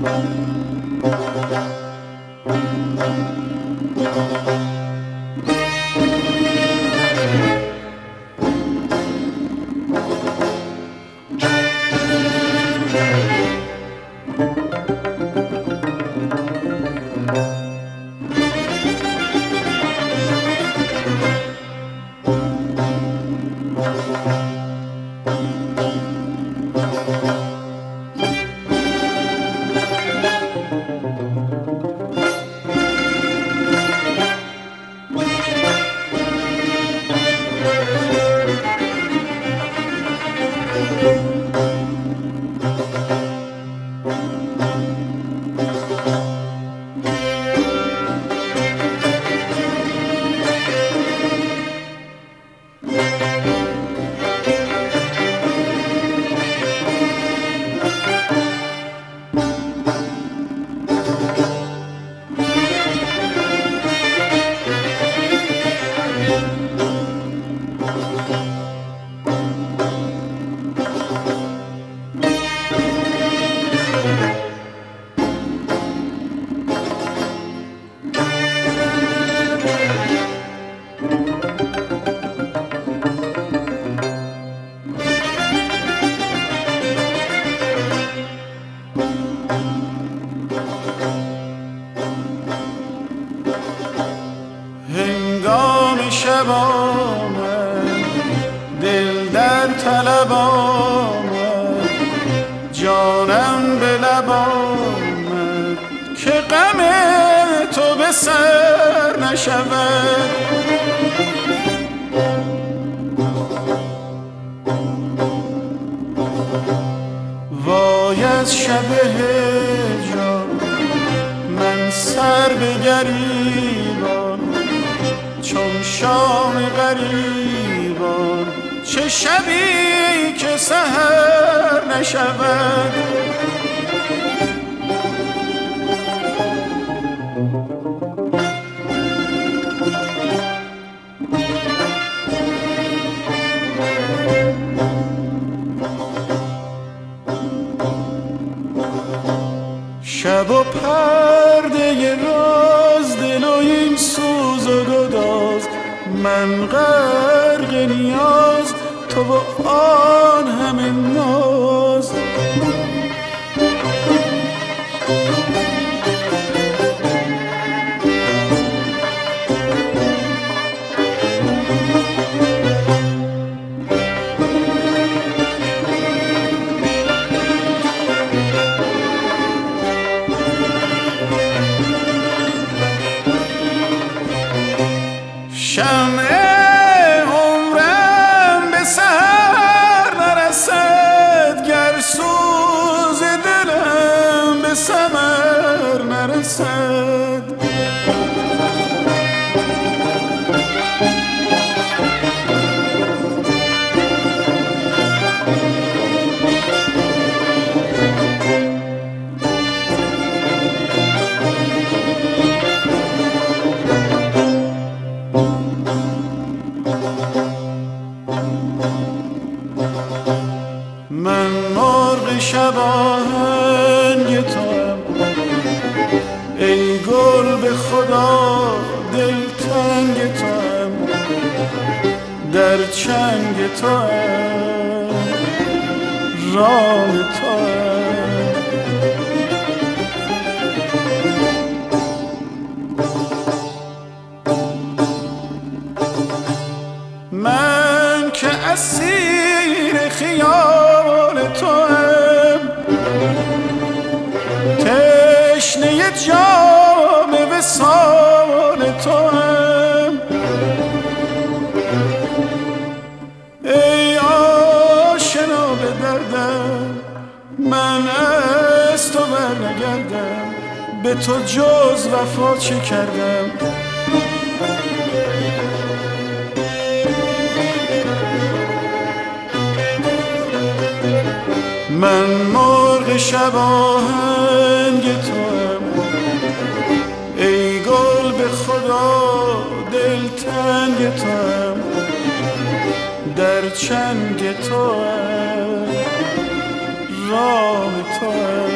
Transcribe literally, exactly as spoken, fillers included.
هنگام شب آمد دل در طلب آمد، جانم به لب آمد که غم تو به سر نشود. وای از شب هجران من سر به گریبان، چون شام غریبان چه شبی که سحر نشود. شب و پرده راز دل و این سوز و گداز، من غرق نیاز تو و آن همه ناز. شمع عمرم به سحر نرسد، گر سوز دلم به ثمر نرسد. من مرغ شب آهنگ توام، ای گل به خدا دلتنگ توام، در چنگ توام راه توام. من که اسیر خیال توام، تشنه جام وصال توام. ای آشنا به دردم من از تو برنگردم، به تو جز وفا چه کردم. من مرغ شب آهنگ توام، ای گل به خدا دلتنگ توام، در چنگ توام راه توام.